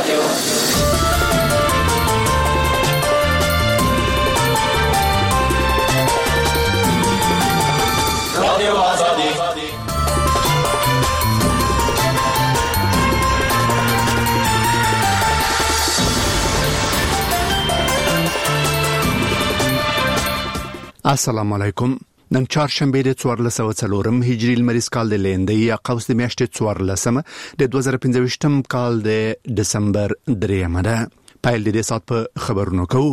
السلام علیکم. نن چهارشنبه د 1404 هجری لمریز کال د لیندې یا قوس د میاشتې 14 د 2025 کال د دسمبر 3 ده. پایل د دې سات په خبرونو کوو.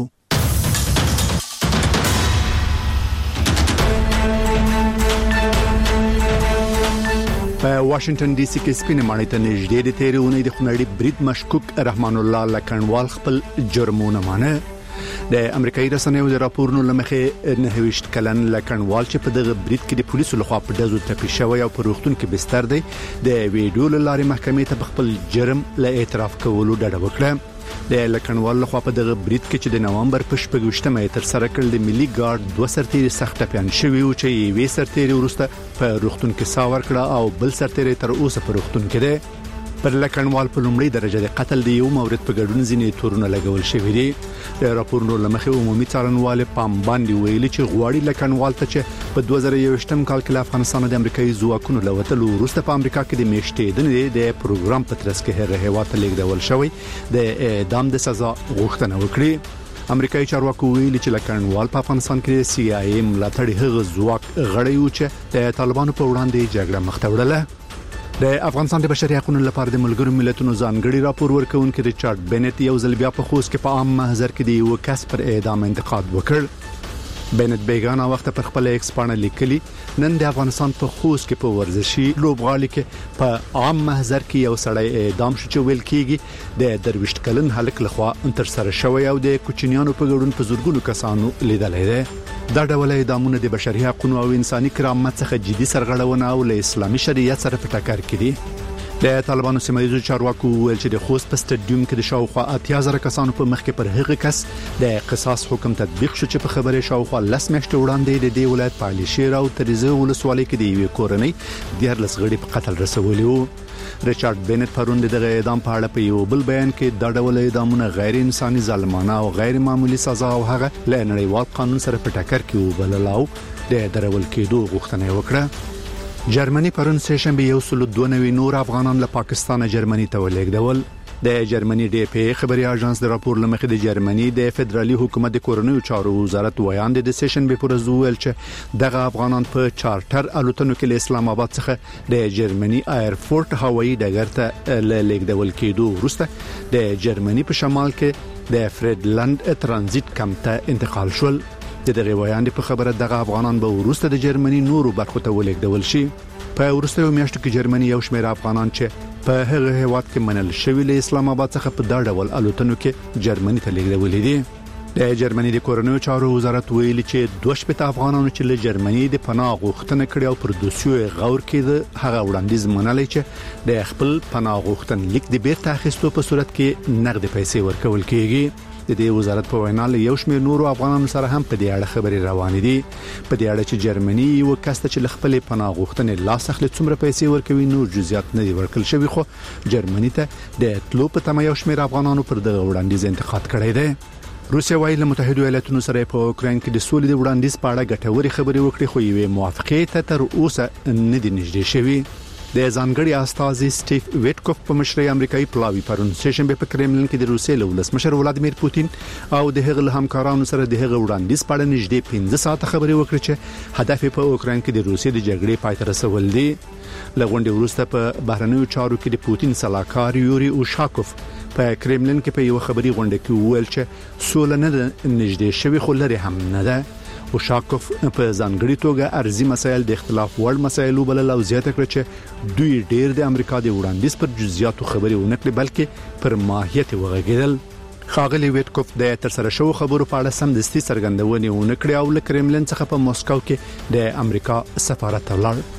په واشنگټن ډي سي کې سپینې ماڼۍ ته نږدې د تیرې اونۍ د خونړي برید مشکوک رحمان الله لکنوال خپل جرمونه مانه. د امریکایي رسنیو د راپورونو لمخې 29 کلن لکنوال چې په دغه برید کې د پولیسو لخوا په دزو تپی شوی او په روغتون کې بستر دی د ویډیو لارې محکمې ته خپل جرم له اعتراف کولو ډډه وکړه. د لکنوال لخوا په دغه برید کې چې د نوامبر په 28مه تر سره کړل د ملي ګارد 2 سرتیري سخت ټپيان شوی او چې یوې سرتیري ورسته په روغتون کې ساور کړه او بل سرتیري تر اوسه په روغتون کې دی. پر لکنوال په لومړی درجه د قتل دی یو مورد په ګډون ځینې تورونه لګول شوی دی. د راپورونو لمخې عمومي څارنوال پام باندې ویلي چې غواړي لکنوال ته چې په 2021م کال کې افغانستان د امریکایي ځواکونو لوتلو وروسته په امریکا کې د میشتې د پروګرام په ترڅ کې هر هیواد ته لیږدول شوی د اعدام د سزا غوښتنه وکړي. امریکایي چارواکو ویلي چې لکنوال په افغانستان کې سي آی ایم لاتړي هغه ځواک غړی و چې د طالبانو په وړاندې جګړه مخ ته وړله. د افغانستان د بشري حقوقو لپاره د ملګرو ملتونو ځانګړي راپور ورکونکي ریچارډ بینټ یو ځل بیا په خوست کې په عام محضر کې د یو کس پر اعدام انتقاد وکړ. بینټ بیگانه وخت پر خپل ایکس باندې لیکلي نن د افغانستان په خوست کې په ورزشي لوبغالي کې په عام محضر کې یو سړی اعدام شو چې ویل کېږي د درويشت کلن هلک لخوا تر سره شوی او د کوچنیانو په ګډون په زورګونو کسانو لیدلې ده. دا ډول اعدامونه د بشري حقوقو او انساني کرامت څخه جدي سرغړونه او له اسلامي شریعت سره په ټکر کې دي. د طالبانو سیمایي چارواکو ویل چې د خوست په سټډیوم کې د شاوخوا 80,000 کسانو په مخ کې پر هغه کس د قصاص حکم تطبیق شو چې په خبره شاوخوا 10 میاشتې وړاندې د دې ولایت په علي او تریزه ولسوالۍ کې د یوې کورنۍ 14 غړي په قتل رسولي وو. ریچارډ بینټ پرون دغه اعدام په اړه په یو بل بیان کې دا ډول اعدامونه غیر انساني ظالمانه او غیر معمولی سزا او هغه له نړیوال قانون سره په ټکر کې وبللاو د درول کېدو غوښتنه وکړه. جرمني پرون سهشنبه 192 نور افغانان له پاکستان جرمني ته ولېږدول. د جرمني ډي پی خبري اژانس د راپور لمخې د جرمني د فدرالي حکومت د کورنیو چارو وزارت ویاند د سیشنبه پر ورځ چې دغه افغانان په چارټر الوتنو کې له اسلام آباد څخه د جرمني ایرفورت هوایي ډګر ته لیږدول کېدو وروسته د جرمني په شمال کې د فریډلند ترانزیت کمپ ته انتقال شول. د دغه ویاند په خبره دغه افغانان به وروسته د جرمني نورو برخو ته ولېږدول شي. په وروستیو میاشتو کې جرمني یو شمېر افغانان چې په هغه هیواد کې منل شوی له اسلام آباد څخه په دا ډول الوتنو کې جرمني ته لیږدول دي. د جرمني د کورنیو چارو وزارت ویلي چې 2 افغانانو چې له جرمني د پناه غوښتنه کړې او پر دوسیو غور کړي هغه وړاندیز منلای چې د خپل پناه غوښتن لیک د بیرته اخیستو په صورت کې نقد پیسې ورکول کیږي. د دې وزارت په وینا له یو شمېر نورو افغانانو سره هم په دې اړه خبري روانې دي. په دې اړه چې جرمني یو کس ته چې خپل پناه غوښتنې لاس اخلي څومره پیسې ورکوي نور جزئیات نه دي ورکړل شوی خو جرمني ته د تلو په تمه یو شمېر افغانانو پر دغه وړاندیز انتقاد کړی دی. روسیا وايي له متحده ایالاتونو سره په اوکرين کې د سولې د وړاندیز په اړه ګټوري خبري وکړي خو یوې موافقه ته تر اوسه نه دي نږدې شوی. د ځانګړي استازي سټیف ویټکوف په مشرۍ امریکایي پلاوی پرون سهشنبه په کرملین کې د روسیې له ولسمشر ولادیمیر پوتین او د هغه همکارانو سره د هغه وړاندیز په اړه نږدې 15 ساعته خبري وکړي چې هدف په اوکرين کې د روسیې د جګړې پای ته رسول دي. لغونډه وروسته په بهرنیو چارو کې د پوتین سلاکار یوري اوشاکوف په کرملین کې په یو خبري غونډه کې ویل چې سوله نه نږدې شوی خو لري هم نه ده. اوشاکوف په ځانګړي توګه ارزي مسایل د اختلاف وړ مسایلو بلل او زیاته کړ چې دوی ډېر د امریکا د وړاندیز پر جزئیاتو خبري ونه کړې بلکې پر ماهیت وغږیدل. خاغلی ویټکوف د تر سره شو خبرو په اړه سمدستي څرګندونه ونه کړې او له کرملین څخه په مسکو کې د امریکا سفارت ته لاړ.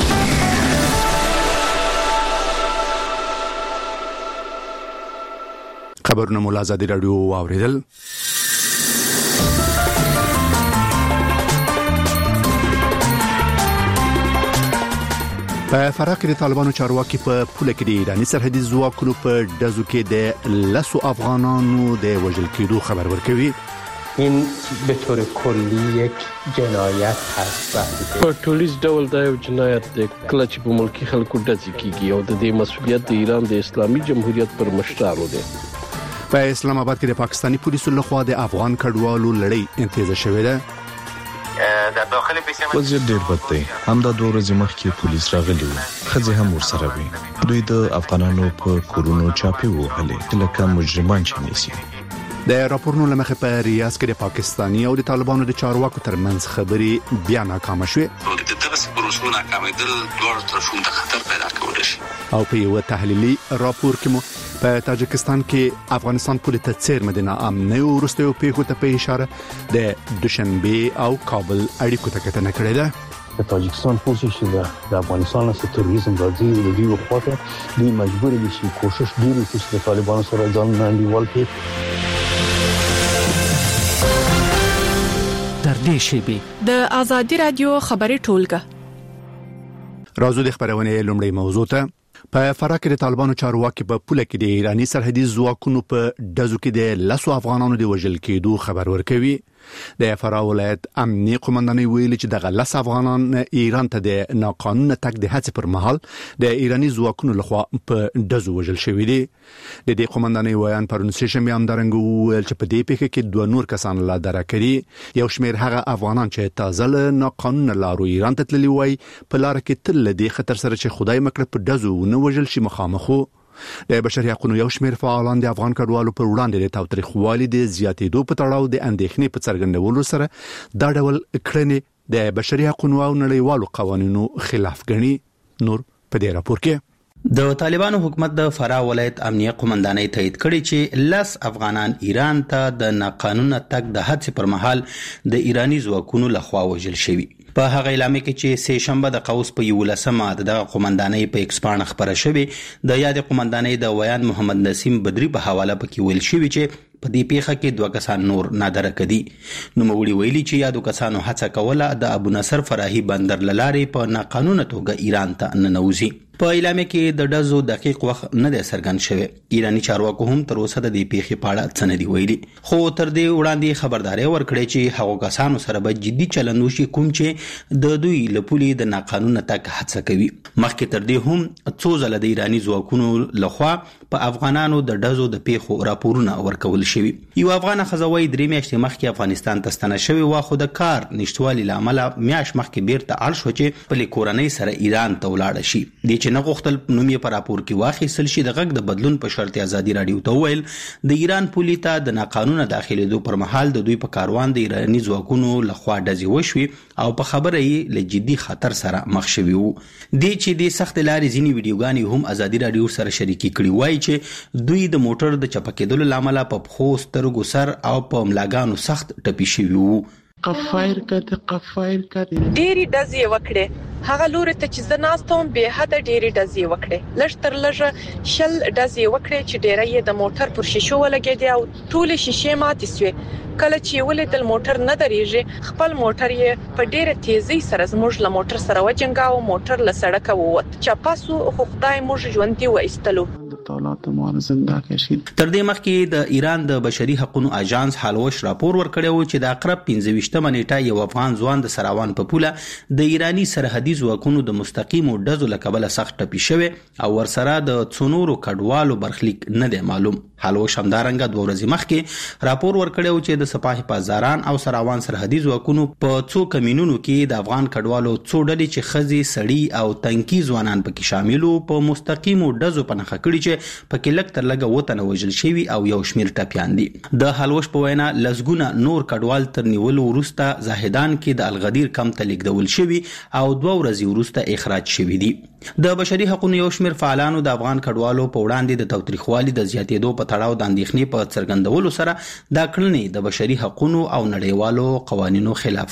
خبرونه مولا آزادي رادیو واوریدل. په فراه کې د طالبانو چارواکي په پوله کې د ایراني سرحدي ځواکونو په ډزو کې د 10 افغانانو د وژل کېدو خبر ورکوي. این به طور کلی یک جنایت هست. په ټولیز ډول دا یو جنایت دی کله چې په ملکی خلکو ډزې کیږي او د دې مسؤلیت د ایران د اسلامي جمهوریت پر مشرانو دی. په اسلام آباد کې د پاکستانی پولیسو لخوا د افغان کډوالو لړۍ انتهاء شوې ده. وضعیت ډیر بد دی. همدا 2 ورځې مخکې پولیس راغلي وو. ښځې هم ورسره وي. دوی د افغانانو په کورونو چاپی وهلې لکه مجرمان چې نیسي. د راپورونو لمخې په ریاض کې د پاکستانی او د طالبانو د چارواکو ترمنځ خبرې بیا ناکامه شوې. د دغه پروسو ناکامېدل دوه طرفونو ته خطر پیدا کولی شي. او په یو تحلیلي راپور کې مو په تاجکستان کې افغانستان پولیس ته څیر مدینه امنه او ورستیو پیښو ته په اشاره د دوشنبه او کابل اړیکو ته کتنه کړې ده. د تاجکستان پولیس چې د افغانستان له تروریزم راځي د دې وخت دوی مجبور دي چې کوشش ډیر وکړي چې د طالبانو سره ځان نړیوال کړي. در دې شیبي د آزادي رادیو خبري ټولګه راځو د خبرونه لومړی موضوع ته. په فراه کې د طالبانو چارواکي په پوله کې د ایراني سرحدي ځواکونو په ډزو کې د 10 افغانانو د وژل کېدو خبر ورکوي. د فراه ولایت امنیه قومندانۍ ویلي چې د 10 افغانان ایران ته د ناقانونه تګ د هڅې پر مهال د ایراني ځواکونو لخوا په ډزو وژل شوی دي. د دې قومندانۍ ویان پرون سشنبه همدارنګ ویل چې په دې پیښه کې 2 نور کسان لا درک کړي. یو شمېر هغه افغانان چې تازه له ناقانونه لارو ایران ته تللي وای په لار کې تل د خطر سره چې خدای مکړه په ډزو نه وژل شي مخامخو. د بشري حقوقو یو شمېر فعالان د افغان کډوالو پر وړاندې د تاوتریخوالي د زیاتېدو په تړاو د اندېښنې په څرګندولو سره دا ډول کړنې د بشري حقوقو او نړیوالو قوانینو خلاف ګڼي. نور په دې راپور کې د طالبانو حکومت د فراه ولایت امنیه قومندانۍ تایید کړي چې 10 افغانان ایران ته د ناقانونه تګ د هڅې پر مهال د ایرانی ځواکونو لخوا وژل شوي. په هغه اعلامیه کې چې سه شنبه د قوس په 11مه د قومندانۍ په ایکسپان خبره شوې د یاد قومندانۍ د ویان محمد نسیم بدری په حواله پکې ویل شوی چې په دې پیښه کې 2 کسان نور نادرک دي. نو موري ویلي چې یادو کسانو هڅه کوله د ابو نصر فراهي بندر لارې په ناقانونه توګه ایران ته ننوزي. په اعلامیه کې د ډزو دقیق وخت نه دی څرګند شوی. ایرانی چارواکو هم تر اوسه د دې پیښې په اړه څه نه دی ویلي. خو تر دې وړاندې خبرداري ورکړې چې هغو کسانو سره به جدي چلند وشي کوم چې د دوی لپولي د ناقانونه تک هڅه کوي. مخکې تر دې هم څو ځله د ایرانی ځواکونو لخوا په افغانانو د ډزو د پیښو راپورونه ورکول شوي. یو افغان خزوی 3 میاشتې مخکې افغانستان ته ستنه شوی و خو د کار نشټوالي لامل میاش مخکې بیرته اړ شو چې په کورنۍ سره ایران ته ولاړ شي. د چې نه غوښتل نوم یې پر راپور کې واخیستل شي. د غږ د بدلون په شرط ازادي رادیو ته ویل د ایران پولیس ته د ناقانونه داخليدو پر مهال د دوی په کاروان د ایرانی ځواکونو لخوا ډزې وشوي او په خبره یې له جدي خطر سره مخ شوی وو. د چې د سخت لارې ځینی ویډیوګانې هم ازادي رادیو سره شریکي کړي وای چې دوی د موټر د چپکېدلو لامل په پخو سترګو سر او په ملاګانو سخت ټپي شوی وو. قفایر کړه ډېری ډزې وکړي. هغه لور ته چې زناستوم به حد ډېری ډزې وکړي. لږ تر لږه شل ډزې وکړي چې ډېری یې د موټر پر شیشو ولګېدي او ټول شیشې ماتې شوې. کله چې ولیدل موټر نه درېږي خپل موټر یې په ډېره تیزی سره زموږ له موټر سره وجنګاو. موټر له سړک ووت. چپاسو خو خدای موږ ژوندۍ وایستلو. تر دې مخکې د ایران د بشري حقوقو اژانس حالوش راپور ورکړی و چې د اقرب 15مه نیټه یو افغان ځوان د سراوان په پوله د ایرانی سرحدي ځواکونو د مستقیم ډزو لکبل سخت ټپي شوی او ورسره د څونورو کډوالو برخلیک نه دی معلوم. حالوش همدارنګه 2 ورځې مخکې راپور ورکړی و چې د سپاه پاسداران او سراوان سرحدي ځواکونو په څو کمینونو کې د افغان کډوالو څو ډلې چې خزي سړی او تنکی ځوانان پکې شاملو په مستقیم ډزو په نخښه کړي چې پکې لک تر لګه وطن وژل شوی او یو شمیر ټپيان دي. د حلوش په وینا لزګونه نور کډوال تر نیولو وروسته زاهدان کې د الغدیر کم ته لیږدول شوی او 2 ورځې وروسته اخراج شوی دي. د بشري حقوقو یو شمیر فعالانو د افغان کډوالو په وړاندې د تاوتریخوالي د زیاتېدو په تړاو د اندېښنې په څرګندولو سره دا کړنې د بشري حقوقو او نړیوالو قوانینو خلاف ګڼي.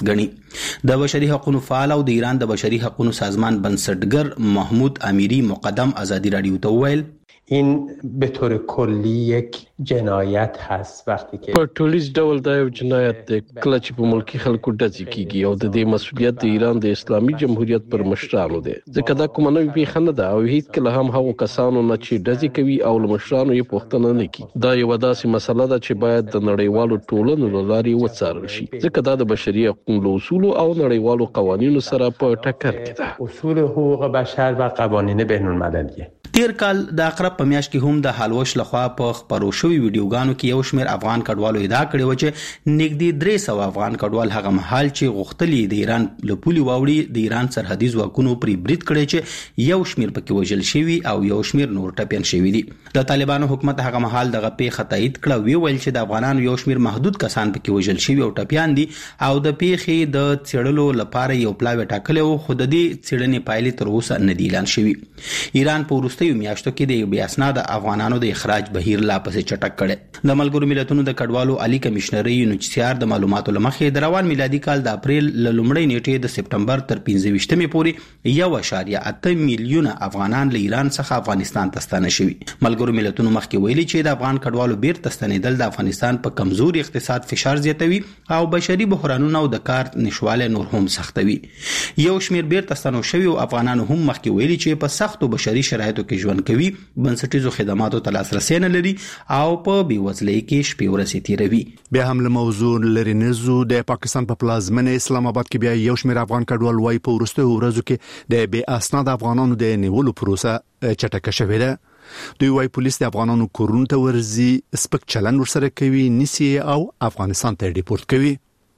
د بشري حقوقو فعال او د ایران د بشري حقوقو سازمان بنسټګر محمود امیری مقدم آزادی رادیو ته وویل این به طور کلی یک جنایت هست وقتی که په ټولیز ډول دا یو جنایت دی کله چې په ملکی خلکو ډزې کیږي او د دې مسؤلیت د ایران د اسلامي جمهوریت پر مشرانو دی ځکه دا کومه نوې پیښه نه ده او هیڅ کله هم هغو کسانو نه چې ډزې کوي او له مشرانو یې پوښتنه نه کوي دا یو داسې مسله ده چې باید د نړیوالو ټولنو له لارې وڅارل شي ځکه دا د بشري حقوقو اصول او نړیوالو قوانینو سره په ټکر کې ده اصول حقوق بشر و قوانین بین‌المللی. تیر کال د اقرب په میاشت کې هم د حلوش لخوا په خبرو شوی ویډیوګانو کې یو شمېر افغان کډوالو ادعا کړې و چې نږدې 300 افغان کډوال هغه مهال چې غوښتلي د ایران له پولي واوړي د ایران سرحدي ځواکونو پرې برید کړی چې یو شمېر پکې وژل شوي او یو شمېر نور ټپیان شوي دي. د طالبانو حکومت هغه مهال دغه پیښه تایید کړه ویل چې د افغانانو یو شمېر محدود کسان پکې وژل شوي او ټپیان دي او د پیښې د څېړلو لپاره یو پلاوی ټاکلی و خو د دې څېړنې پایلې تر اوسه نه دي اعلان شوي. ایران په وروستیو میاشتو کې د بې اسناده افغانانو د اخراج بهیر لا پسې چټک کړي. د ملګرو ملتونو د کډوالو عالی کمشنري یونیچسیار د معلوماتو لمخې د روان میلادي کال د اپریل ل لومړۍ نیټې د سپټمبر تر 15مې پورې 1.8 میلیون افغانان له ایران څخه افغانستان ته ستانه شوي. ملګرو ملتونو مخکې ویلي چې د افغان کډوالو بیرته ستنېدل د افغانستان په کمزوري اقتصاد فشار زیاتوي او بشري بحرانونه او د کار نشواله نور هم سختوي. یو شمېر بیرته ستنو شوي افغانانو هم مخکې ویلي چې په سختو بشري شرایطو کې ژوند کوي بنسټیزو خدماتو ته لاسرسی نه لري او په بیوزلۍ کې شپې ورځې تیروي. بیا هم له موضوع لري نزو د پاکستان په پلازمینه اسلام آباد کې بیا یو شمېر افغان کډوال وای په وروستیو ورځو کې د بې اسناد افغانانو د نیولو پروسه چټکه شوې ده. دوی وای پولیس د افغانانو کورونو ته ورزي سپک چلن ورسره کوي نسی او افغانستان ته ریپورت کوي.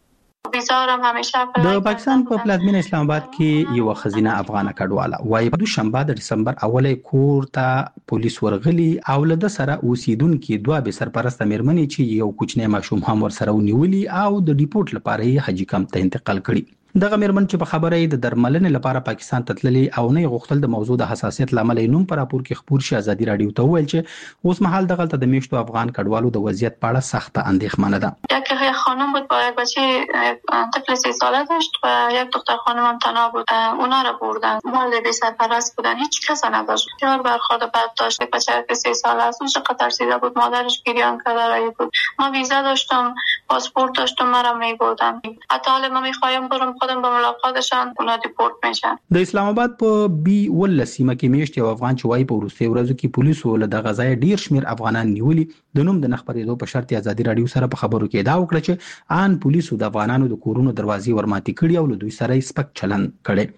د پاکستان په پلازمینه اسلام آباد کې یو خزینه افغان کډواله وای په دوشنبه د دسمبر اولې کور ته پولیس ورغلي او له سره اوسیدونکو دوه به سرپرست مېرمنې چې یو کوچنی ماشوم هم ور سره ونیولي او د ریپورت لپاره یې حاجی کمپ ته انتقال کړي. دغه مېرمن چې په خبره د درملنې لپاره پاکستان ته تللي او نه غوښتل د موضوع د حساسیت لامل نوم پر راپور کې خبر شي آزادي رادیو ته ویل چې اوس مهال دغه د میشتو افغان کډوالو د وضعیت په اړه سخت اندېښمنه ده. یک خانم بود با یک بچه طفل 3 ساله داشت و یک دختر خانم هم تنها بود. اونا رو بردن. والد بی سرپرست بودن. هیچ کس نداشت. بسیار برخورد بد داشت. بچه که 3 ساله است اون چقدر ترسیده بود. مادرش گریان کرده بود. ما ویزا داشتم، پاسپورت داشتم، مرا می‌بردن. حتی حالا ما می‌خوایم برم خودم به ملاقات اونا دیپورت میشن. د اسلام آباد په بي ول سیمه کې میشت یو افغان چې وای په وروستي ورځو کې پولیسو له د غزای ډیر شمیر افغانان نیولي د نوم د نخبرېدو په شرط آزادي رادیو سره په خبرو کې دا وکړه چې ان پولیسو د افغانانو د کورونو دروازې ورماتې کړي او له دوی سره سپک چلن کړي.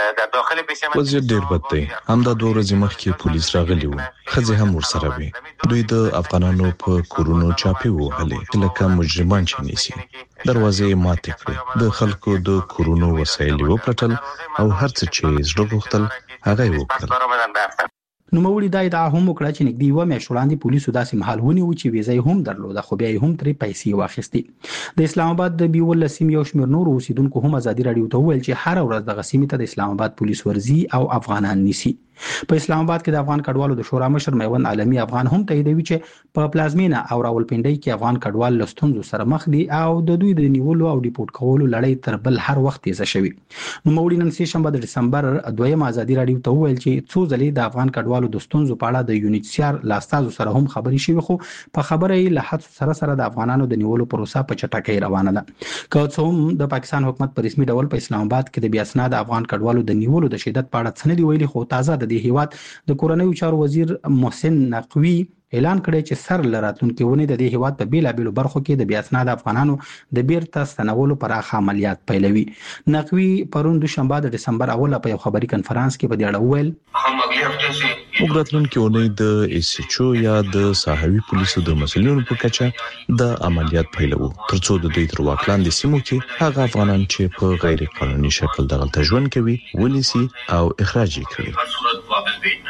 وضعیت ډیر بد دی. همدا 2 ورځې مخکې پولیس راغلي وو خځې هم ورسره وي. دوی د افغانانو په کورونو چاپی وهلې لکه مجرمان چې نیسي. دروازې ماتې کړې د خلکو د کورونو وسایل وپلټل او هر څه چې زړه غوښتل هغه یې وکړل. نوموړي دا ادعا هم وکړه چې نږدې یوه میاشت وړاندې پولیسو داسې مهال ونیو چې ویزه یې هم درلوده خو بیا یې هم ترې پیسې واخیستې. د اسلام آباد د بیول سیمې یو شمېر نور اوسیدونکو هم آزادي رادیو ته وویل چې هر ورځ دغه سیمې ته د اسلام آباد پولیس ورځي او افغانان نیسي. په اسلام آباد کې د افغان کډوالو د شورا مشر میوند عالمي افغان هم تاییدوي چې په پلازمینه او راولپنډۍ کې افغان کډوال له ستونزو سره مخ دي او د دوی د نیولو او ډیپورت کولو لړۍ تر بل هر وخت تیزه شوې. نوموړي نن سه شنبه د دسمبر 2 آزادي رادیو ته وویل چې څو ځلې د افغان کډوالو د ستونزو په اړه د یونیچسیار لاستازو سره هم خبري شوې خو په خبره یې له حد سره د افغانانو د نیولو پروسه په چټکۍ روانه ده. که څه هم د پاکستان حکومت په رسمي ډول په اسلام آباد کې د بیا اسناد افغان کډوالو د نیولو د شدت په اړه څه نه دی ویلي خو تازه د دې هیواد د کورنیو چارو وزیر محسن نقوی اعلان کړی چې سر لراتونکو ونې د دې هیواد په بیلابیلو برخو کې د بیا اسناد افغانانو د بیرته ستنولو پراخ عملیات پیلوي. نقوی پرون دوشنبه د دسمبر اوله په یو خبري کنفرانس کې په دې اړه وویل موږ راتلونکي اونۍ د ایسچو یا د ساحوي پولیسو د مسؤلینو په کچه د عملیات پیلوو ترڅو د دوی تر واک لاندې سیمو کې هغه افغانان چې په غیر قانوني شکل دغلته ژوند کوي ونیسي او اخراج کړي.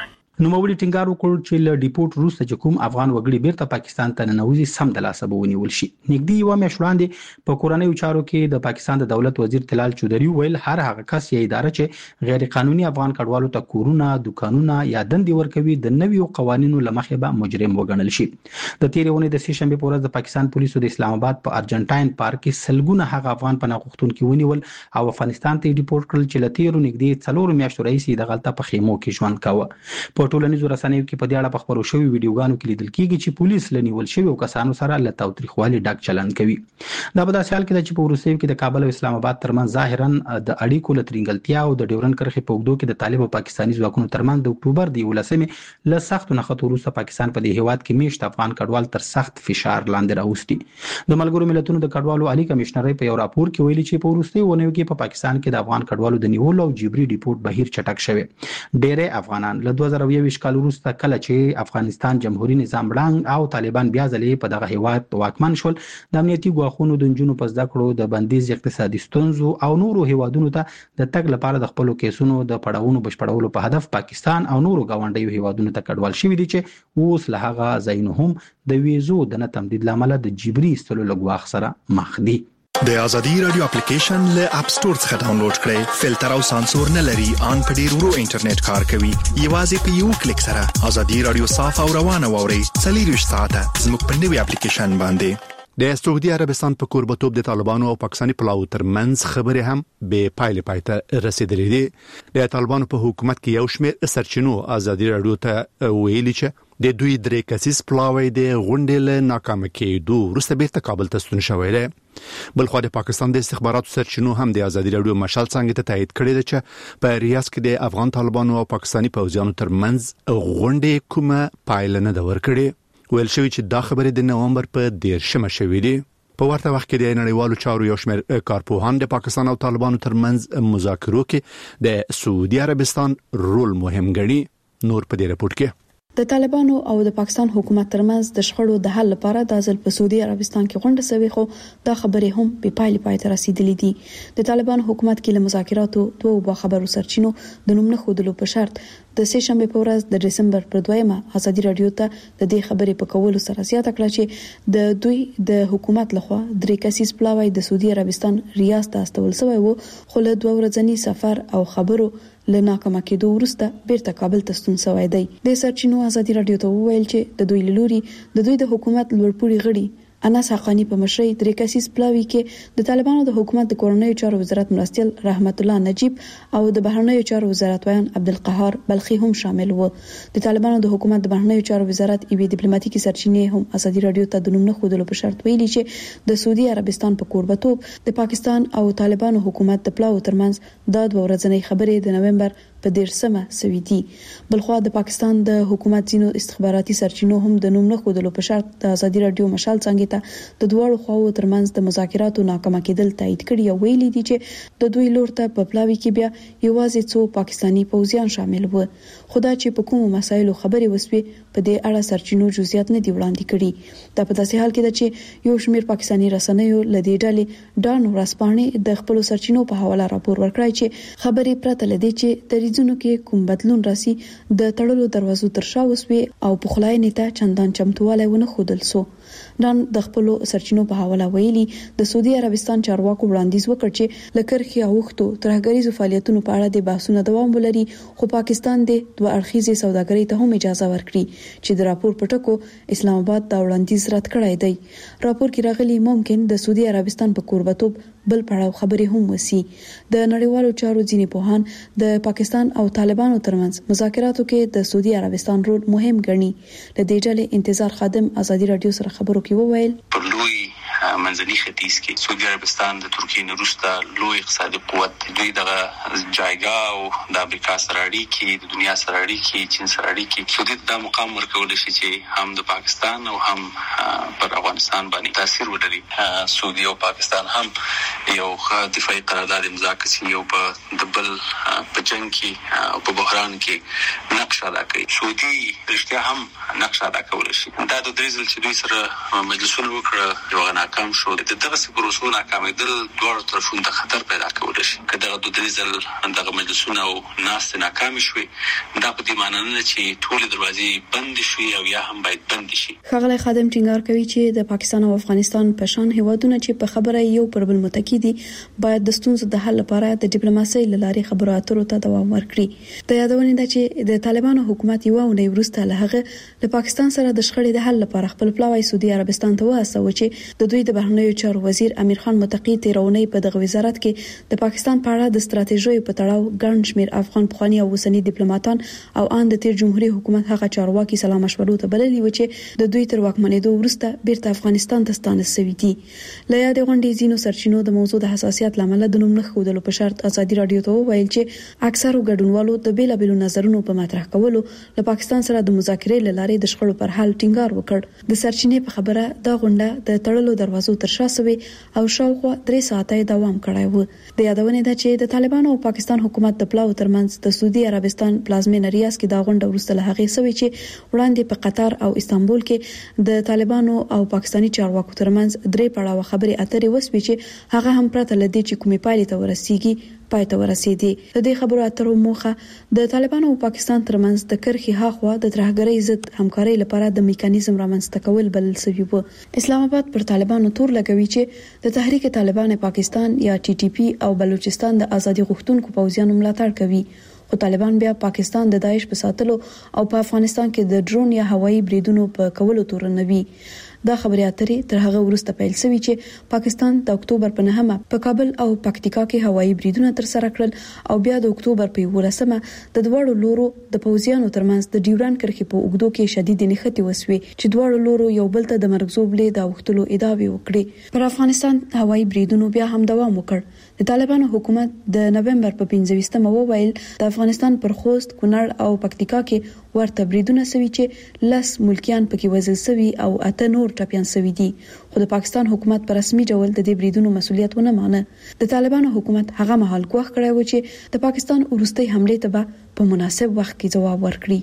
نوموړي ټینګار وکړ چې له ډیپورت وروسته چې کوم افغان وګړي بیرته پاکستان ته ننوځي سم د لاسه ونیول شي. نږدې یو میاشت وړاندې په کورنیو چارو کې د پاکستان د دولت وزیر طلال چودري ویل هر هغه کس یا اداره چې غیر قانوني افغان کډوالو ته کورونه، دکانونه یا دندې ورکوي د نویو قوانینو لمخې به مجرم وګڼل شي. د تیرې ونې د سې شنبه په ورځ د پاکستان پولیسو د اسلام آباد په ارجنټاین پارک کې سلګونه هغه افغان پناه غوښتونکي ونیول او افغانستان ته ډیپورت کړل چې له تیرو نږدې 4 میاشتو راهیسې د غلطه په خیمو کې ژوند کاوه. په ټولنیزو رسنیو کې په دې اړه په خبرو شوی ویډیوګانو کې لیدل کېږي چې پولیس لنیول شوی کسانو سره له تاوتریخوالي ډک چلند کوي. دا په داسې حال کې چې په وروستیو کې د کابل او اسلام آباد ترمنځ ظاهرا د اړیکو لترنګلتیا او د ډیورن کرښې په اوږدو کې د طالب او پاکستاني ځواکونو ترمنځ د اکتوبر د 11مې له سختو نښتو وروسته پاکستان په دې هیواد کې میشت افغان کډوال تر سخت فشار لاندې راوستي. د ملګرو ملتونو د کډوالو عالی کمشنرۍ په یو راپور کې ویلي چې په وروستیو ونیو کې په پاکستان کې د افغان کډوالو د نیولو او جبري ډیپورت بهیر چټک شوی. ډېر افغانان له 2020 کال وروسته کله چې افغانستان جمهوریت نظام ړنګ او طالبان بیا ځلې په دغه هیواد واکمن شول، د امنیتي ګواښونو د نجونو په زده کړو د بندیز اقتصادي ستونزو او نورو هیوادونو ته د تګ لپاره د خپل کیسونو د پړاوونو بشپړولو په هدف پاکستان او نورو گاونډیو هیوادونو ته کډوال شوي دي چې اوس له هغه ځایونو هم د ویزو د نه تمدید لامل د جبري استلو لګواخ سره مخ دي. د ازادي رادیو اپلیکیشن له اپ سټور څخه ډاونلوډ کړئ. فلټر او سانسور نه لري، ان په ډیر ورو انټرنیټ کار کوي. یوازې په یو کلیک سره ازادي رادیو صاف او روانه واورئ. 24 ساعته زموږ په نوې اپلیکیشن باندې. د سعودي عربستان په کوربتوب د طالبانو او پاکستاني پلاو ترمنځ خبرې هم به پایلې پایته رسیدلې دي. د طالبانو په حکومت کې یو شمېر سرچینو ازادي رادیو ته ویلي چې د دوی درې کسیز پلاوی د غونډې له ناکام کېدو وروسته بیرته کابل ته ستون شوی دی. بلخو د پاکستان د استخباراتو سرچینو هم د ازادي رادیو مشال څنګه ته تایید کړی دی چې په ریاض کې د افغان طالبانو او پاکستاني پوځیانو ترمنځ غونډې کومه پایله نه ده ورکړې. ویل شوی چې دا خبرې د نومبر په 13مه شوې دي. په ورته وخت کې د نړیوالو چارو یو شمېر کارپوهان د پاکستان او طالبانو ترمنځ مذاکرو کې د سعودي عربستان رول مهم ګڼي. نور په دې رپورت کې د طالبانو او د پاکستان حکومت ترمنځ د شخړو د حل لپاره د ځل په سعودي عربستان کې غونډه شوې، خو دا خبرې هم په پایله پاتې رسیدلې دي. د طالبانو حکومت کې له مذاکراتو دوه باخبرو سرچینو د نوم نه خودلو په شرط د سې شنبه په ورځ د دسمبر پر 2مه ازادي رادیو ته د دې خبرې په کولو سره زیاته کړه چې د دوی د حکومت لخوا درې کسیز پلاوی د سعودي عربستان ریاض ته استول شوی وو، خو له 2 ورځنی سفر او خبرو له ناکامه کېدو وروسته بیرته کابل ته ستون شوی دی. د سرچینو ازادي رادیو ته وویل چې د دوی لوري د دوی د حکومت لوړپوړي غړي انس حقانی په مشرۍ درې کسیز پلاوی کې د طالبانو د حکومت د کورنیو چارو وزارت مرستیال رحمت الله نجیب او د بهرنیو چارو وزارت ویان عبدالقهار بلخی هم شامل وو. د طالبانو د حکومت د بهرنیو چارو وزارت ایوي ډیپلوماټیکي سرچینې هم ازادي رادیو ته د نوم نه خودلو په شرط ویلي چې د سعودي عربستان په کوربتوب د پاکستان او طالبانو حکومت د پلاو ترمنځ د 2 ورځنۍ خبرې د نومبر په 13مه سوي دي. بلخو د پاکستان د حکومت ځینو استخباراتي سرچینو هم د نوم نه خودلو په شرط د ازادي رادیو مشال څنګه ته د دوه خواو ترمنځ د مذاکراتو ناکامه کېدل تایید کړي او ویلي دي چې د دوی لور ته په پلاوی کې بیا یوازې څو پاکستاني پوځیان شامل وو. خدا چې په کومو مسایلو خبرې وسوي په دې اړه سرچینو جزئیات نه دی وړاندې کړي. دا په داسې حال کې ده چې یو شمېر پاکستاني رسنیو لدې ډلې ډان ورسپانې د خپل سرچینو په حواله راپور ورکړی چې خبرې پرته لدې چې د ریزونو کې کوم بدلون راسي د تړلو دروازو تر شا وسوي او په خلاینې ته چندان چمتوالی ونه خودل سو. ډان د خپل سرچینو په حواله ویلي د سعودي عربستان چارواکو وړاندیز وکړ چې لکرخي اوختو ترهګریزو فعالیتونو په اړه د بحثونو دوام ولري، خو پاکستان د دوه اړخیزې سوداګرۍ ته هم اجازه ورکړي چې د راپور پټکو اسلام آباد دا وړاندیز رد کړی دی. راپور کې راغلي ممکن د سعودي عربستان په کوربتوب بل پړاو خبرې هم وسی. د نړیوالو چارو ځینې پوهان د پاکستان او طالبانو ترمنځ مذاکراتو کې د سعودي عربستان رول مهم ګڼي. د دې ډلې انتظار خادم ازادي رادیو سره خبرو کې وویل په لوی منځني ختیځ کې سعودي عربستان د ترکیې نه وروسته لوی اقتصادي قوت، دوی دغه جایګه او د امریکا سره اړیکې، د دنیا سره اړیکې، چین سره اړیکې، سعودي دا مقام ورکول شي چې هم د پاکستان او هم پر افغانستان باندې تاثیر ولري. سعودي او پاکستان هم یو دفاعي قرارداد امضا کړي، یو په د بل په جنگ کې او په بحران کې نقش ادا کوي. سعودي رښتیا هم نقش ادا کول شي. دا د درېزل چې دوی سره مجلسونه وکړه یو غنا ناکام شو. دغه پروسو ناکامېدل دوه طرفونو ته خطر پیدا کوي شي. کله د درېزل دغه مجلسونه او ناس ناکام شوي دا په دې معنی نه چې ټول دروازې بند شي او یا هم باید بند شي. ښاغلی خادم ټینګار کوي چې د پاکستان او افغانستان په شان هیوادونه چې په خبره یو پر بل متکی دي باید د ستونزو د حل لپاره د ډیپلوماسۍ لارې خبرو اترو ته دوام ورکړي. د یادونه ده چې د طالبانو حکومت یو ونې وروسته له هغه د پاکستان سره د شخړې د حل لپاره خپل پلاوی سعودي عربستان ته واسه چې د دوی د بهرنیو چارو وزیر امیر خان متقی تیرونی په دغه وزارت کې د پاکستان په اړه د ستراتیژۍ په تړاو ګڼ شمېر افغان پخوانی او اوسنی ډیپلوماټان او ان د تیر جمهوریت حکومت هغه چارواکي سلام مشورو ته بللي و چې د دوی تر واکمنېدو وروسته بیرته افغانستان ته ستانه شوي دي. له یادې غونډې زینو سرچینو د موضوع د حساسیت لامل د نوم نه خودلو په شرط ازادي رادیو ته ویل چې اکثرو ګډونوالو د بیلابېلو نظرونو په مطرح کولو له پاکستان سره د مذاکرې لارې د شخړو پر حل ټینګار وکړ. د سرچینې په خبره دا غونډه د تړلو دروازو تر شا سوي او شاوخوا 3 ساعته دوام کړی و. د یادونه ده چې د طالبانو او پاکستان حکومت د پلاو ترمنځ د سعودي عربستان پلازمینه ریاض کې دا غونډه وروسته له هغه سوي چې وړاندې په قطر او استانبول کې د طالبانو او پاکستاني چارواکو ترمنځ 3 پړاو خبرې اترې وسوي چې هغه هم پرته لدی چې کومې پایلې ته ورسیږي پای ته ورسېدي. د دې خبرو اترو موخه د طالبانو او پاکستان ترمنځ د کرخي هاخوا د ترهګرۍ ضد همکارۍ لپاره د میکانیزم رامنځته کول بلل شوی و. اسلام آباد پر طالبانو تور لګوي چې د تحریک طالبان پاکستان یا ټي ټي پی او بلوچستان د ازادي غوښتونکو پوځیانو ملاتړ کوي. خو طالبان بیا پاکستان د داعش په ساتلو او په افغانستان کې د ډرون یا هوایي بریدونو په کولو تورنوي. دا خبرې اترې تر هغه وروسته پیل شوې چې پاکستان د اکتوبر په 9مه په کابل او پکتیکا کې هوایي بریدونه تر سره کړل او بیا د اکتوبر په 11مه د دوړو لورو د پوځیانو ترمنځ د ډیوران کرښې په اوږدو کې شدید نښتې وسوي چې دوړو لورو یو بل ته د مرګ زوبلې د وختلو ادعاوې وکړي. پر افغانستان هوایي بریدونو بیا هم دوام وکړ. د طالبانو حکومت د نوومبر په 15مه وویل د افغانستان پر خوست، کونړ او پکتیکا کې ورته بریدونه سوي چې 10 ملکیان پکې وژل شوي او 8 نور ټپيان شوي دي. خو د پاکستان حکومت پر رسمي ډول د دې بریدونو مسولیت ونه مانه. د طالبانو حکومت هغه مهال کوښښ کړی و چې د پاکستان وروستۍ حمله ته په مناسب وخت کې جواب ورکړي.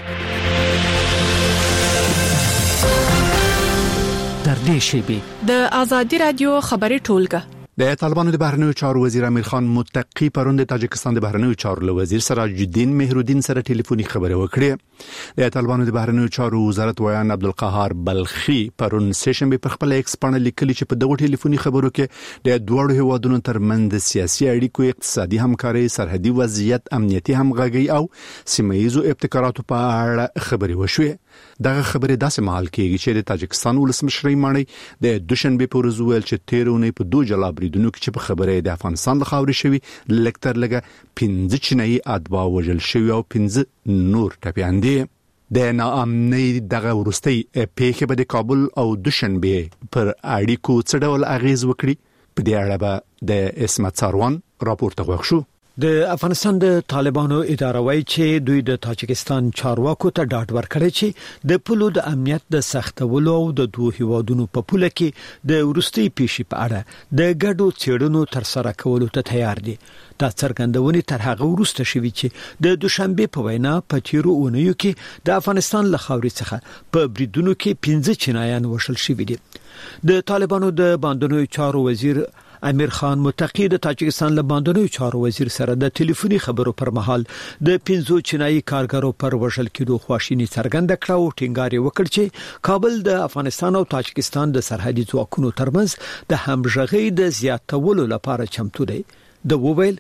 در دې شیبه د ازادي رادیو خبري ټولګه د طالبانو د بهرنیو چارو وزیر امیر خان متقی پرون د تاجکستان د بهرنیو چارو له وزیر سراج الدین مهرالدین سره ټلیفوني خبرې وکړې. د طالبانو د بهرنیو چارو وزارت ویان عبدالقهار بلخی پرون سهشنبه پر خپل ایکس باندې لیکلي چې په دغه ټلیفوني خبرو کې د دوه هیوادونو ترمنځ د سیاسي اړیکو، اقتصادي همکاري، سرحدي وضعیت، امنیتي همغږي او سیمه‌ییزو ابتکاراتو په اړه خبرې وشوې. دغه خبرې داسې مهال کېږي چې د تاجکستان ولسمشر مانی د دوشنبه په ورځ ویل چې تیرونه په دوه جلا بریدونو کې چې په خبرې د افغانستان له خاورې شوی لکتر لګه 15 چینایي اتباع وژل شوی او 15 نور ټپيان دي. د ناامنۍ دغه ورستۍ پیښه به د کابل او دوشنبه پر اړیکو څه ډول اغیز وکړي په دې اړه به د اسمت ساروان راپورته غوښتو. د افغانستان د طالبانو اداره وایي چې دوی د تاجکستان چارواکو ته ډاډ ورکړی چې د پولو د امنیت د سختولو او د دوه هیوادونو په پوله کې د ورستۍ پیښې په اړه د ګډو څېړنو تر سره کولو ته تیار دي. دا څرګندونې تر هغه وروسته شوې چې د دوشنبه په وینا په تیرو اونیو کې د افغانستان له خاورې څخه په بریدونو کې 15 چینایان وشل شوي دي. د طالبانو د باندنیو چارو وزیر امیر خان متقی د تاجکستان له باندنیو چارو وزیر سره د ټلیفوني خبرو پر مهال د 15 چینایي کارګرو پر وژل کېدو خواشینی څرګنده کړه او ټینګار وکړ چې کابل د افغانستان او تاجکستان د سرحدي ځواکونو ترمنځ د همغږۍ د زیاتولو لپاره چمتو دی. د وویل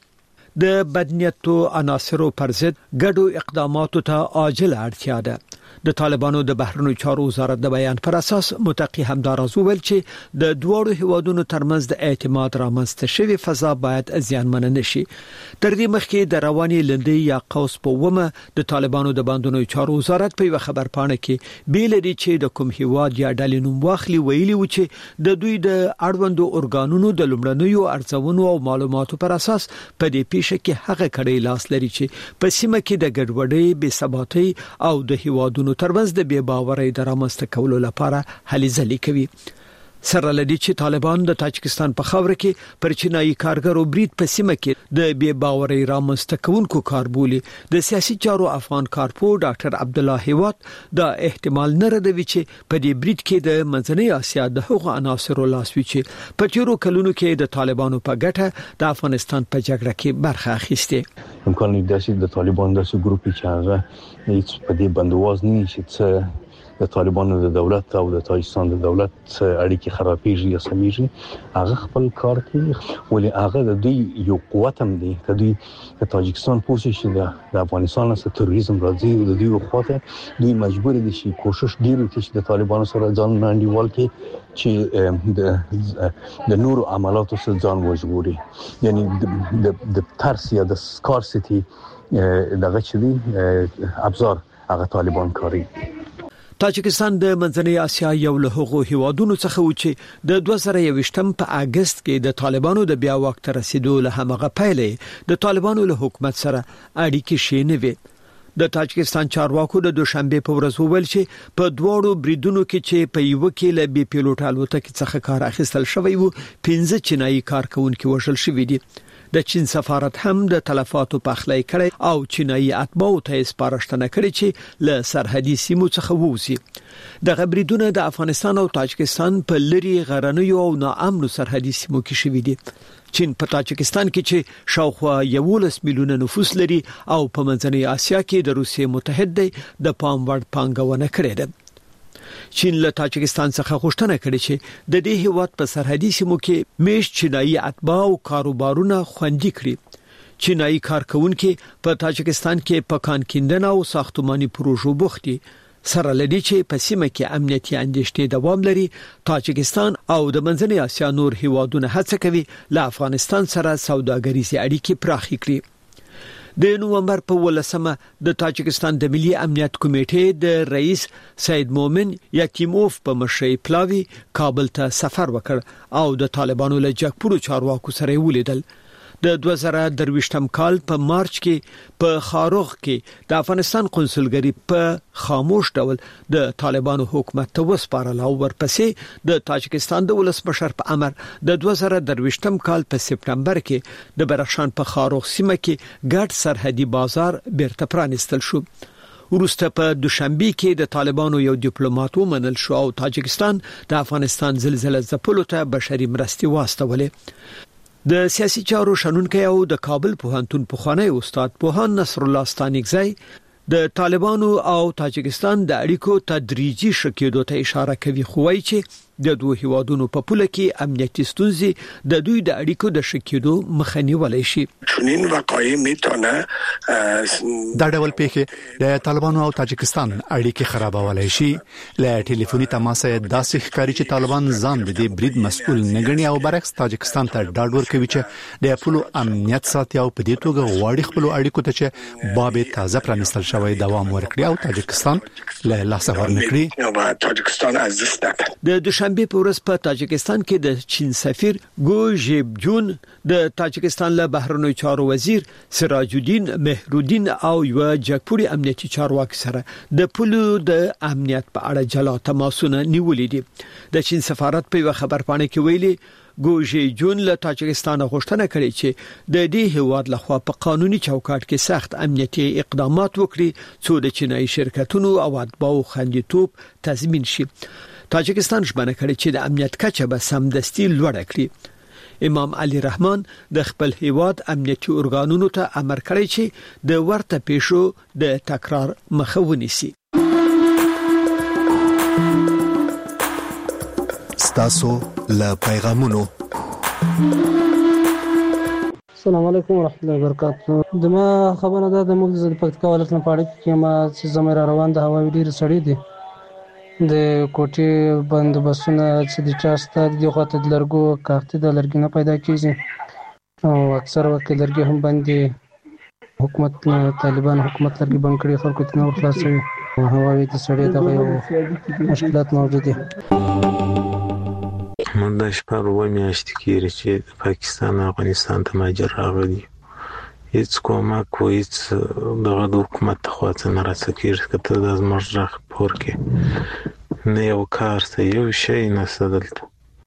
د بدنیتو عناصرو پر ضد ګډو اقداماتو ته عاجل اړتیا ده. د طالبانو د بهرنیو چارو وزارت د بیان پر اساس متقی همدارز ویل چې د دوه هیوادونو ترمنځ د اعتماد رامنځته شوی فضا باید ازیانمن نشي. تر دې مخکې د رواني لندې یا قوس په ومه د طالبانو د باندنیو چارو وزارت په یو خبرپاڼه کې بیل لري چې د کوم هیواد یا ډلې نوم واخلي ویلي و چې د دوی د اړوندو ارګانونو د لومړنیو ارزونو او معلوماتو پر اساس په دې پیښه کې هغه کړي لاس لري چې په سیمه کې د ګډوډۍ، بې ثباتۍ او د هیوادونو ترمنځ د بې باورۍ د رامنځته کولو لپاره هلې ځلې کوي. سره لدی چې طالبان د تاجکستان په خاور کې پر چینایي کارګرو برید په سیمه کې د بے باورۍ رامنځته کوونکو کار بولي. د سیاسي چارو افغان کارپو ډاکټر عبد الله هیواد دا احتمال نه ردوي چې په دې برید کې د منځنۍ اسیا د هغو عناصرو لاسوي چې په تیرو کلونو کې د طالبانو په ګټه د افغانستان په جګړه کې برخه اخیسته. امکان لري د طالبان داسې ګروپ چې هغه هیڅ په دې بندواز نه چې د طالبانو د دولت او د تاجکستان د دولت اړیکې خرابېږي یا سمېږي، هغه خپل کار کوي. ولې هغه د دوی یو قوت هم دی چې دوی د تاجکستان پوسې چې د افغانستان سره تروریزم راځي او د دوی خواته دوی مجبور دي چې کوشش ډیر وکړي چې د طالبانو سره ځان نړیوال کې چې د نورو عملاتو سره ځان وژغوري. یعنی د ترس یا د سکارسيتي دغه چې دی ابزار هغه طالبان کاری. تاجکستان د منځنۍ اسیا یو له هغو هیوادونو څخه و چې د 2021 په اگست کې د طالبانو د بیا واک ته رسیدو له همغه پیلې د طالبانو له حکومت سره اړیکې شې نه وي. د تاجکستان چارواکو د دوشنبه په ورځ وویل چې په دوړو بریدونو کې چې په یو کې له بي پیلوټ الوتکې څخه کار اخیستل شوی وو 15 چینایي کارکونکو وژل شوی دي. د چین سفارت هم د تلفاتو پخلی کړي او چینایي اتباعو ته سپارښتنه کړې چې له سرحدي سیمو څخه ووزي. د غبرګونونو د افغانستان او تاجکستان په لری غرنیو او ناامنو سرحدي سیمو کې شوې دي. چین په تاجکستان کې چې شاوخوا 11 میلیونه نفوس لري او په منځنۍ اسیا کې د روسیې متحد دی د پام وړ پانګونه کړې ده. چین له تاجکستان څخه غوښتنه کړې چې د دې هیواد په سرحدي سیمو کې میش چینایي اتباع او کاروبارونه خوندي کړي. چینایي کارکونکو په تاجکستان کې په کان کیندنه او ساختماني پروژو بوخت دي. سره لدی چې په سیمه کې امنیتي اندېښنې دوام لري. تاجکستان او د منځنۍ اسیا نور هیوادونه هڅه کوي له افغانستان سره سوداګریزي اړیکې پراخې کړي. د نومبر په 18 د تاجکستان د ملي امنیت کمیټې د رئیس سید مومن یتیموف په مشرۍ پلاوی کابل ته سفر وکړ او د طالبانو له جګپورو چارواکو سره ولیدل. د 2023 کال په مارچ کې په خاروغ کې د افغانستان قونسلګری په خاموش ډول د طالبانو حکومت ته وسپارل او ورپسې د تاجکستان د ولسمشر په امر د 2023 کال په سپټمبر کې د بدخشان په خاروغ سیمه کې ګډ سرحدي بازار بیرته پرانستل شو. ورسته په دوشنبه کې د طالبانو یو ډیپلوماټ ومنل شو او تاجکستان د افغانستان زلزلې ځپلو ته بشري مرستې واستولې. د سیاسي چارو شنونکي او د کابل پوهنتون پخوانی استاد پوهان نصر الله ستانکزی د طالبانو او تاجکستان د اړیکو تدریجي شکېدو ته اشاره کوي، خو وايي چې د دوه هیوادونو په پوله کې امنیتي ستونزې د دوی د اړیکو د شکېدو مخه نیولای شي. چنین واقعي میتونه دا ډول پیښې د طالبانو او تاجکستان اړیکې خرابولای شي. له ټلیفوني تماس داسې ښکاري چې طالبان ځان د دې برید مسؤل نه ګڼي او برعکس تاجکستان ته ډاډ ورکوي چې د خپل امنیت ساتي او په دې توګه غواړي خپل اړیکو ته چې باب تازه پرانستل شوی دوام ورکړي او تاجکستان له لاس ورنکړي. تاجکستان د دوشنبه په ورځ په تاجکستان کې د چین سفیر ګو ژیبجون د تاجکستان له بهرنیو چارو وزیر سراج الدین مهرودین او یو جګپوري امنیتي چارواکي سره د پولو د امنیت په اړه جلا تماسونه نیولې دي. د چین سفارت په خبرپاڼه کې ویلي ګوژي جون له تاجکستان غوښتنه کړې چې د دې هیواد لخوا په قانوني چوکاټ کې سخت امنیتي اقدامات وکړي څو د چینایي شرکتونو او اتباعو خوندیتوب تضمین شي. تاجکستان ژمنه کړې چې د امنیت کچه به سمدستي لوړه کړي. امام علي رحمان د خپل هیواد امنیتي ارګانونو ته امر کړی چې د ورته پیښو د تکرار مخه ونیسي. ستاسو له پیغامونو. السلام علیکم ورحمۃ اللہ وبرکاتہ. دما خبره ده د ملک د پکتیکا ولایت نه پاړی کې ما چې زموږ روان د هوا ډیر سړی دي. د کوټي بندوبستونه چې د چاسته د غوته د لرګو کارت د لرګي نه پیدا کیږي او اکثر وخت لرګي هم باندې حکومت طالبان حکومت لرګي بند کړي خلکو ته نور خلاصوي. هواوی د سړی دغه یو مشکلات موجود دي. من د شپږ میاشتې کېږي چې پاکستان او افغانستان ته مهاجر راغلي. هیڅ کومک و هیڅ دغه د حکومت خوا څخه نه راڅکېږي که ته د زموږ غږ پور کې نه یو کار ته یو شی نشته دلته.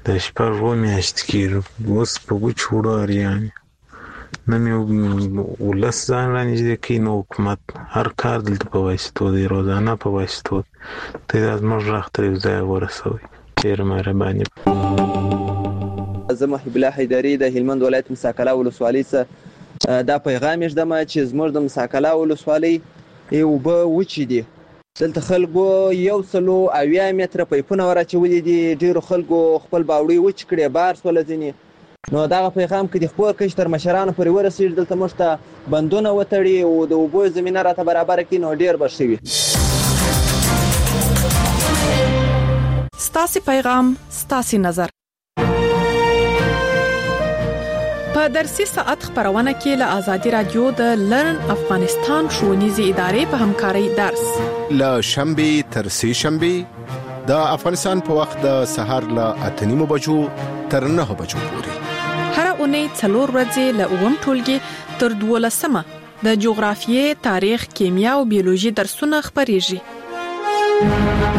د شپږ میاشتې کې اوس په وچوړو اریان نه مې ولس ځان رانږدې کوي نو حکومت هر کار دلته په واسطو دی روزانه په واسطو ته زموږ غږ تر یو ځای ورسوي ډېره مهرباني زه محب الله حیدري د هلمند ولایت مساکله ولسوالۍ څخه دا پیغام ږدم چې زموږ د مساکله ولسوالۍ اوبه وچې دي دلته خلکو 180 متره پایپونه ورچولي دي ډیرو خلکو خپل باوړي وچ کړي بار سول ځنی نو دا پیغام کې د خبر کښ تر مشرانو پورې ورسېږي دلته مشته بندونه وتړي او د اوبو زمينه راته برابر کړي نو ډیر بشوي ستاسي پیغام ستاسي نظر په درسي ساعت خبرونه کې له آزادي رادیو د لرن افغانستان ښوونیزې ادارې په همکارۍ درس له شنبه تر سه شنبه د افغانستان په وخت د سحر له 8:30 بجو تر 9 بجو پورې هر اونۍ 4 ورځې له اوم ټولګي تر 12مه د جغرافیې، تاریخ، کیمیا او بیولوژي درسونه خبريږي